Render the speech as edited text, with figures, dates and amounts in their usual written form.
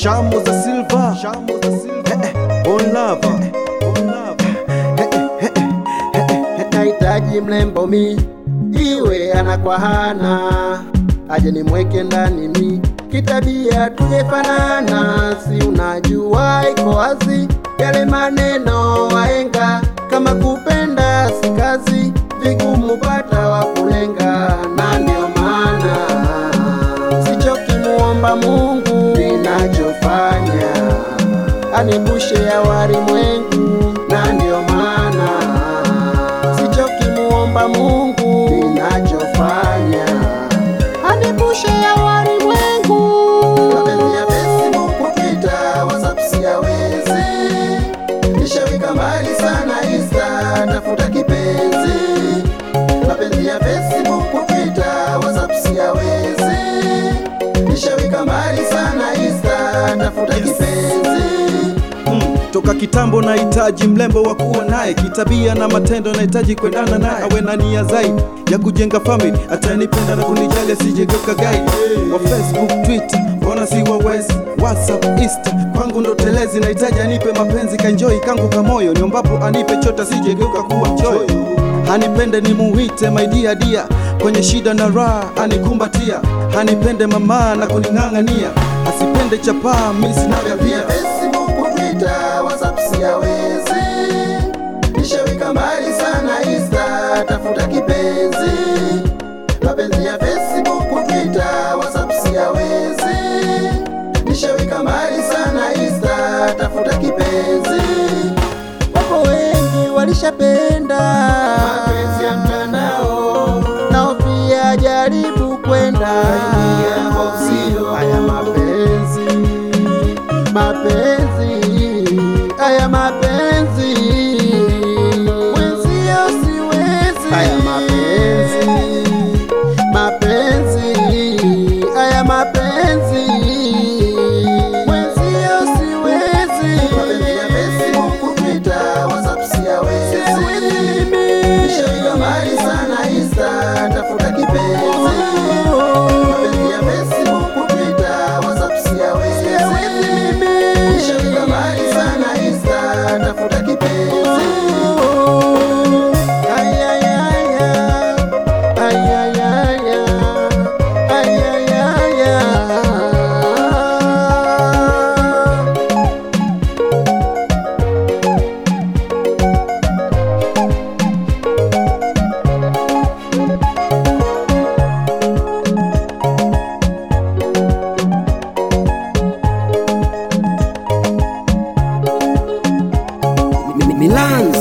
Shamo za Silva, on lava, nahitaji mlembo mi iwe ana kwa hana, aje nimweke ndani mi kitabia tujefanana. Si unajua iko wazi yale maneno waenga, kama kupenda si kazi, vigumu pata wa kulenga. Na ndio maana sichoki muomba Mungu, ninachofanya anibushe ya walimwengu. Na ndio maana sichoki muomba Mungu, ninachofanya anibushe ya walimwengu. Mapenzi ya Facebook, Twitter, WhatsApp siyawezi, nishawika mbali sana Insta, tafuta kipenzi. Mapenzi ya Facebook, Twitter, WhatsApp siyawezi, nishawika mbali sana Insta, tafuta kipenzi. Toka kitambo nahitaji mlembo wa kuwa naye, kitabia na matendo nahitaji kwendana naye, awe na nia zaidi ya kujenga family, atanipenda na kunijali, asijegeuka gai. Wa Facebook, Twitter, mbona si wawezi? WhatsApp, Insta, kwangu ndo telezi, nahitaji anipe mapenzi, kanjoi kangu kamoyo, niombapo anipe chota, sijegeuka kuwa mchoyo. Hanipende ni muite my dear dear, kwenye shida na raha anikumbatia, hanipende mama na kuning'ang'ania, asipende chapaa misi na pia. Facebook, Twitter, WhatsApp siyawezi, nishawika mbali sana Insta, tafuta kipenzi. Mapenzi ya Facebook, Twitter, WhatsApp siyawezi, nishawika mbali sana Insta, tafuta kipenzi. Wapo wengi walishapenda mapenzi ya mtandao, nao pia jaribu kwenda haya mapenzi, haya mapenzi, mwenzio siwezi. Haya mapenzi, haya mapenzi, mwenzio siwezi. Mapenzi ya Facebook, Twitter, WhatsApp siyawezi, nishawika mbali sana Insta, tafuta kipenzi. Mapenzi ya Facebook, Twitter, WhatsApp siyawezi, nishawika mbali sana Insta, tafuta kipenzi. Milanzi.